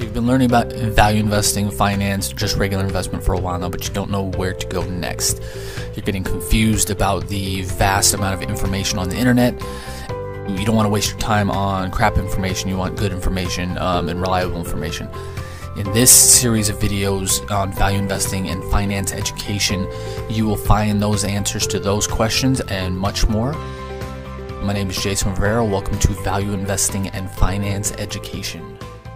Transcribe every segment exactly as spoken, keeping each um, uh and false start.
You've been learning about value investing, finance, just regular investment for a while now, but you don't know where to go next. You're getting confused about the vast amount of information on the internet. You don't want to waste your time on crap information. You want good information um, and reliable information. In this series of videos on value investing and finance education, you will find those answers to those questions and much more. My name is Jason Rivera. Welcome to Value Investing and Finance Education.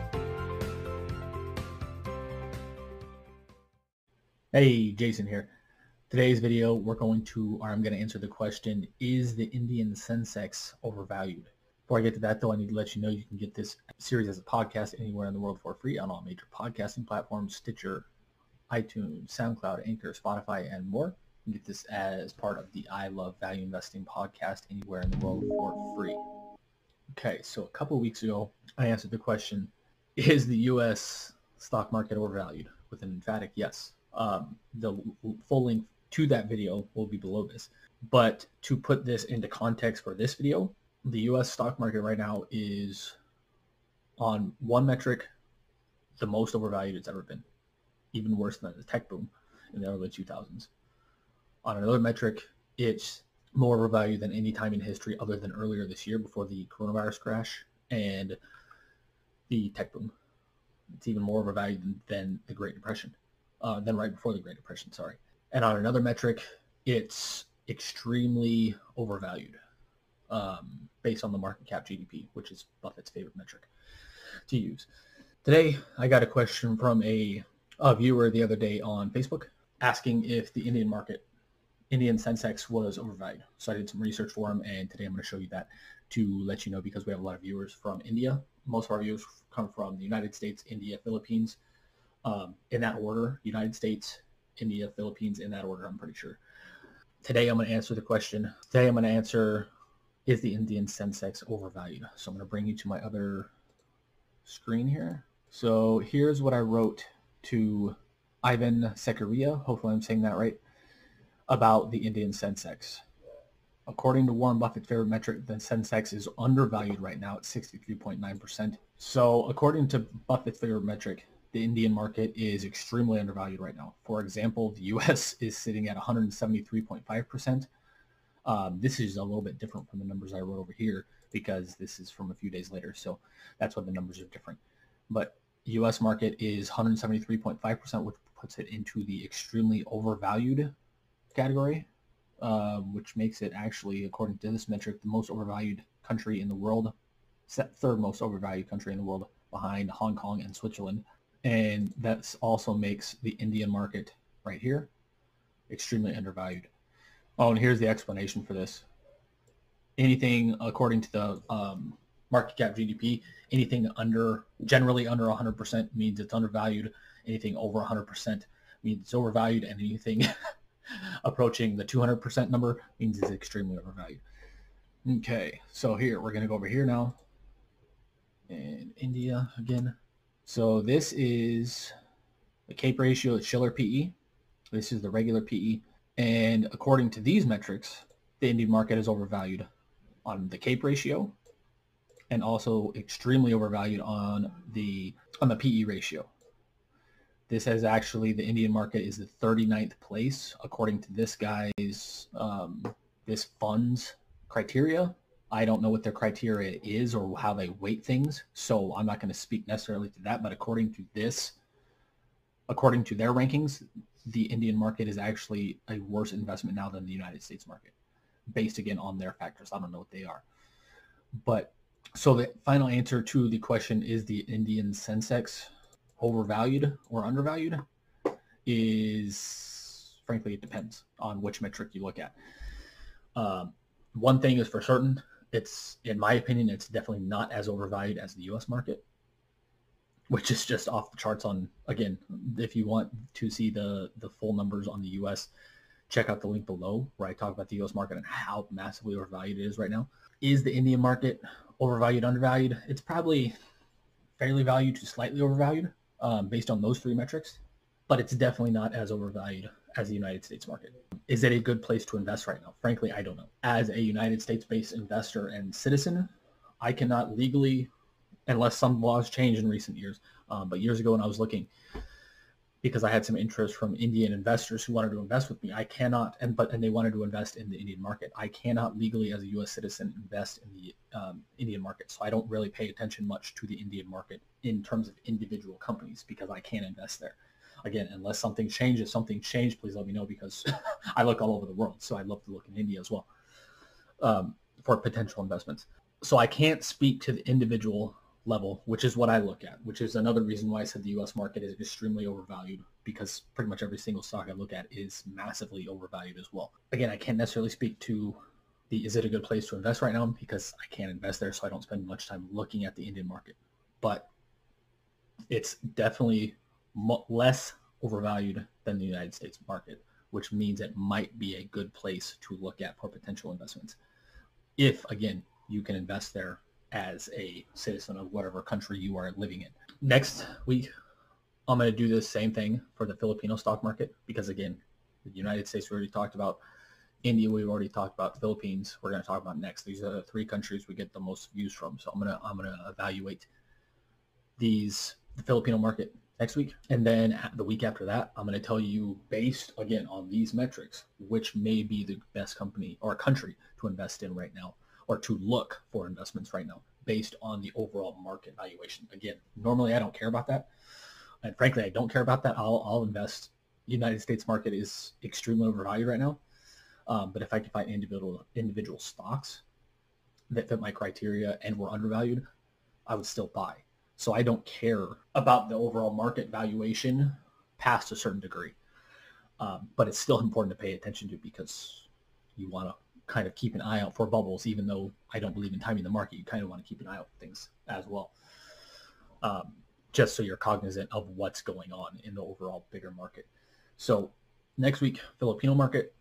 Hey, Jason here. Today's video, we're going to, or I'm going to answer the question, is the Indian Sensex overvalued? Before I get to that, though, I need to let you know you can get this series as a podcast anywhere in the world for free on all major podcasting platforms, Stitcher, iTunes, SoundCloud, Anchor, Spotify, and more. You can get this as part of the I Love Value Investing podcast anywhere in the world for free. Okay, so a couple of weeks ago, I answered the question, is the U S stock market overvalued? With an emphatic yes. Um, the full link to that video will be below this. But to put this into context for this video, the U S stock market right now is, on one metric, the most overvalued it's ever been, even worse than the tech boom in the early two thousands. On another metric, it's more overvalued than any time in history other than earlier this year before the coronavirus crash and the tech boom. It's even more overvalued than, than the Great Depression. Uh, than right before the Great Depression, sorry. And on another metric, it's extremely overvalued um, based on the market cap G D P, which is Buffett's favorite metric to use. Today, I got a question from a, a viewer the other day on Facebook asking if the Indian market, Indian Sensex, was overvalued. So I did some research for him, and today I'm going to show you that to let you know, because we have a lot of viewers from India. Most of our viewers come from the United States, India, Philippines. Um, in that order, United States, India, Philippines, in that order, I'm pretty sure. Today, I'm going to answer the question. Today, I'm going to answer, is the Indian Sensex overvalued? So I'm going to bring you to my other screen here. So here's what I wrote to Ivan Sekaria, hopefully I'm saying that right, about the Indian Sensex. According to Warren Buffett's favorite metric, the Sensex is undervalued right now at sixty-three point nine percent. So according to Buffett's favorite metric, the Indian market is extremely undervalued right now. For example, the U S is sitting at one hundred seventy-three point five percent. Um, this is a little bit different from the numbers I wrote over here because this is from a few days later, so that's why the numbers are different. But U S market is one hundred seventy-three point five percent, which puts it into the extremely overvalued category, uh, which makes it actually, according to this metric, the most overvalued country in the world, third most overvalued country in the world, behind Hong Kong and Switzerland. And that also makes the Indian market right here extremely undervalued. Oh, and here's the explanation for this. Anything, according to the um, market cap G D P, anything under, generally under one hundred percent means it's undervalued. Anything over one hundred percent means it's overvalued. And anything approaching the two hundred percent number means it's extremely overvalued. Okay, so here, we're going to go over here now. And India again. So this is the CAPE ratio, it's Shiller P E. This is the regular P E. And according to these metrics, the Indian market is overvalued on the CAPE ratio and also extremely overvalued on the on the P E ratio. This is actually, the Indian market is the thirty-ninth place according to this guy's, um, this fund's criteria. I don't know what their criteria is or how they weight things, so I'm not going to speak necessarily to that. But according to this, according to their rankings, the Indian market is actually a worse investment now than the United States market, based again on their factors. I don't know what they are. But so the final answer to the question, is the Indian Sensex overvalued or undervalued, is, frankly, it depends on which metric you look at. Um, one thing is for certain. It's, in my opinion, it's definitely not as overvalued as the U S market, which is just off the charts. On, again, if you want to see the, the full numbers on the U S, check out the link below where I talk about the U S market and how massively overvalued it is right now. Is the Indian market overvalued, undervalued? It's probably fairly valued to slightly overvalued um, based on those three metrics, but it's definitely not as overvalued as the United States market. Is it a good place to invest right now? Frankly, I don't know. As a United States-based investor and citizen, I cannot legally unless some laws change in recent years. Um, but years ago when I was looking, because I had some interest from Indian investors who wanted to invest with me, I cannot, and but and they wanted to invest in the Indian market. I cannot legally, as a U S citizen, invest in the um, Indian market. So I don't really pay attention much to the Indian market in terms of individual companies because I can't invest there. Again, unless something changes, something changed, please let me know because I look all over the world. So I'd love to look in India as well um, for potential investments. So I can't speak to the individual level, which is what I look at, which is another reason why I said the U S market is extremely overvalued, because pretty much every single stock I look at is massively overvalued as well. Again, I can't necessarily speak to the, is it a good place to invest right now? Because I can't invest there, so I don't spend much time looking at the Indian market. But it's definitely mo- less overvalued than the United States market, which means it might be a good place to look at for potential investments. If, again, you can invest there as a citizen of whatever country you are living in. Next week, I'm going to do the same thing for the Filipino stock market because, again, the United States we already talked about. India we've already talked about. Philippines we're going to talk about next. These are the three countries we get the most views from. So I'm going to I'm going to evaluate these the Filipino market next week, and then the week after that, I'm going to tell you, based again on these metrics, which may be the best company or country to invest in right now, or to look for investments right now based on the overall market valuation. Again, normally I don't care about that. And frankly, I don't care about that. I'll, I'll invest. United States market is extremely overvalued right now. Um, but if I can find individual individual stocks that fit my criteria and were undervalued, I would still buy. So I don't care about the overall market valuation past a certain degree. Um, but it's still important to pay attention to because you want to kind of keep an eye out for bubbles. Even though I don't believe in timing the market, you kind of want to keep an eye out for things as well, um, just so you're cognizant of what's going on in the overall bigger market. So next week, Filipino market.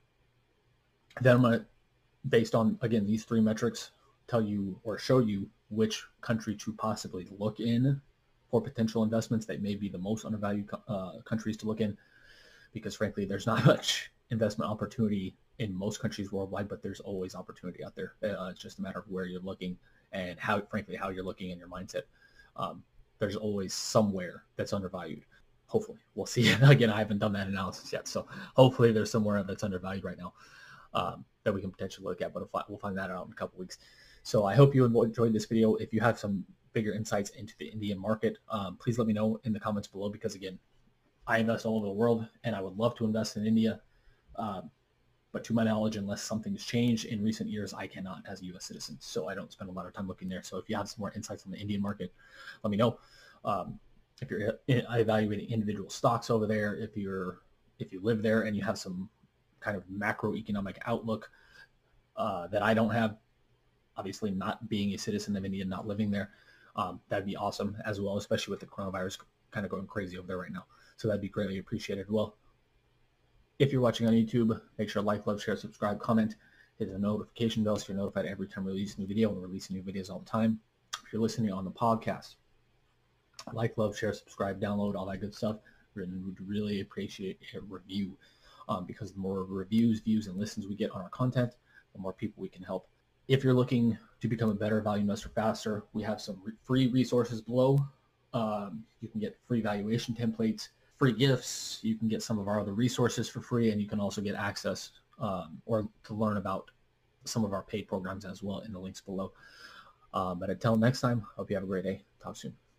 Then I'm going to, based on, again, these three metrics, tell you or show you which country to possibly look in for potential investments that may be the most undervalued uh, countries to look in, because frankly, there's not much investment opportunity in most countries worldwide, but there's always opportunity out there. Uh, it's just a matter of where you're looking and how, frankly, how you're looking in your mindset. Um, there's always somewhere that's undervalued. Hopefully, we'll see. Again, I haven't done that analysis yet, so hopefully there's somewhere that's undervalued right now um, that we can potentially look at, but we'll find that out in a couple weeks. So I hope you enjoyed this video. If you have some bigger insights into the Indian market, um, please let me know in the comments below, because again, I invest all over the world and I would love to invest in India. Um, but to my knowledge, unless something's changed in recent years, I cannot as a U S citizen. So I don't spend a lot of time looking there. So if you have some more insights on the Indian market, let me know. Um, if you're evaluating individual stocks over there, if you're if you live there and you have some kind of macroeconomic outlook uh, that I don't have, obviously not being a citizen of India, not living there, um, that'd be awesome as well, especially with the coronavirus kind of going crazy over there right now. So that'd be greatly appreciated. Well, if you're watching on YouTube, make sure to like, love, share, subscribe, comment, hit the notification bell so you're notified every time we release a new video. We're releasing new videos all the time. If you're listening on the podcast, like, love, share, subscribe, download, all that good stuff. We would really appreciate a review um, because the more reviews, views, and listens we get on our content, the more people we can help. If you're looking to become a better value investor faster, we have some re- free resources below. Um, you can get free valuation templates, free gifts. You can get some of our other resources for free, and you can also get access um, or to learn about some of our paid programs as well in the links below. Um, but until next time, hope you have a great day. Talk soon.